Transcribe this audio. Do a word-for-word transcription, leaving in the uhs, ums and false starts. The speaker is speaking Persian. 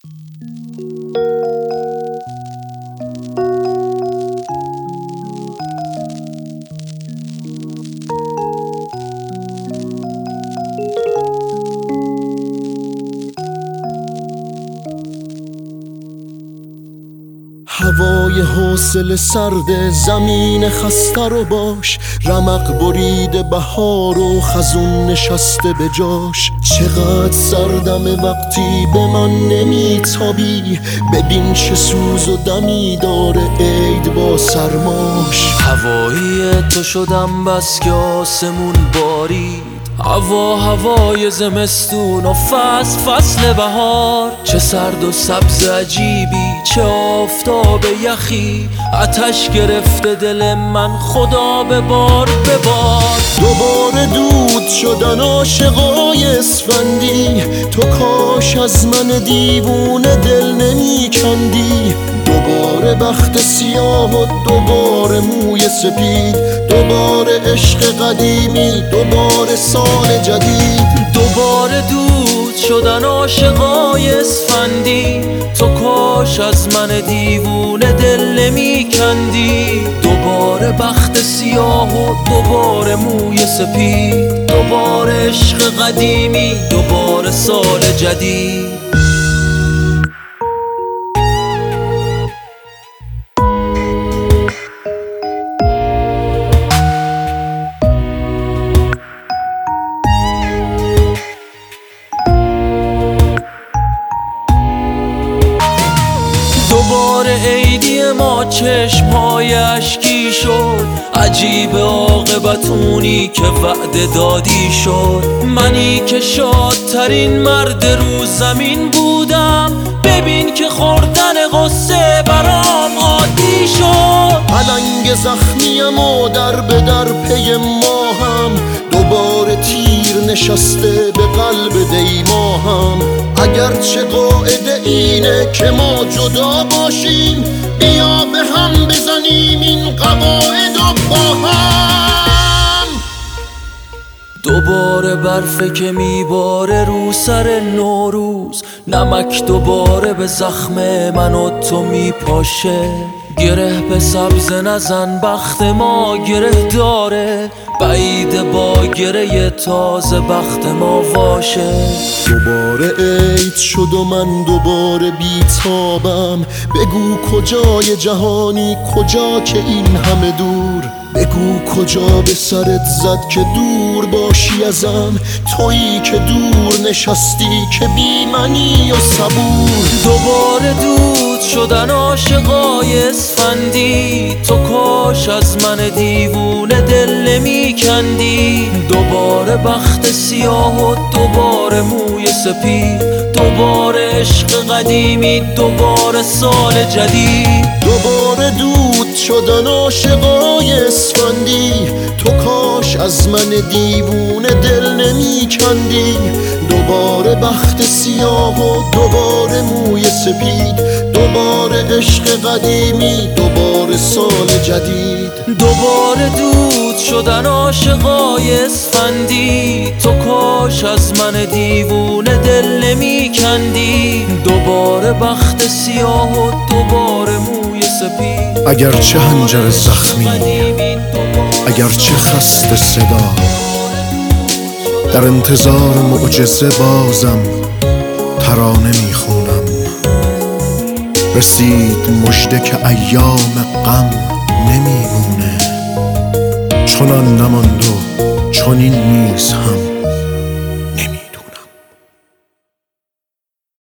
هوای حوصله سرد زمین خسته رو باش، رمق بریده بهار و خزون نشسته به جاش. چقدر سردم وقتی به من نمیتابی، ببین چه سوز و دمی داره عید با سرماش. هوایی تو شدم بس که آسمون بارید، هوا هوای زمستون و فصل فصل بهار. چه سرد و سبز عجیبی، چه آفتاب یخی، آتش گرفته دل من خدا ببار ببار. دوباره دود شدن عاشقای اسفندی، تو کاش از من دیوونه دل نمی کندی. دوباره بخت سیاه و دوباره موی سپید، دوباره عشق قدیمی، دوباره سال جدید. دوباره دود شدن عاشقای اسفندی، تو کاش از من دیوونه دل نمی کندی. دوباره بخت سیاه و دوباره موی سپید، دوباره عشق قدیمی، دوباره سال جدید. دوباره عیدی ما چشم‌های اشکی شد، عجیب عاقبتونی که وعده دادی شد. منی که شادترین مرد رو زمین بودم، ببین که خوردن قصه برام عادی شد. پلنگ زخمیم و در به در پی ماهم، دوباره تیر نشسته به قلب دیماهم. اگرچه قاعده اینه که ما جدا باشیم، بیا به هم بزنیم این قواعد و با هم. دوباره برفه که میباره رو سر نوروز، نمک دوباره به زخم من و تو میپاشه. گره به سبز نزن بخت ما گره داره، بعید با گره تازه بخت ما واشه. دوباره عید شد و من دوباره بیتابم، بگو کجای جهانی، کجا که این همه دور. بگو کجا به سرت زد که دور باشی ازم، تویی که دور نشستی که بی منی و صبور. دوباره دود شدن عاشقای اسفندی، تو کاش از من دیوونه دل نمی کندی. دوباره بخت سیاه و دوباره موی سپید، دوباره عشق قدیمی، دوباره سال جدید. دوباره دود شدن عاشقای اسفندی، تو کاش از من دیوونه دل نمی کندی. دوباره بخت سیاه و دوباره موی سپید، دوباره عشق قدیمی، دوباره سال جدید. دوباره دود شدن عاشقای اسفندی، تو کاش از من دیوونه دل نمی کندی. دوباره بخت سیاه و دوباره موی سپید، اگرچه حنجر زخمی، اگرچه خسته صدا، در انتظار معجزه بازم ترانه میخونم. رسید مژده که ایام غم نمیمونه، چنان نماند و چنین نیز هم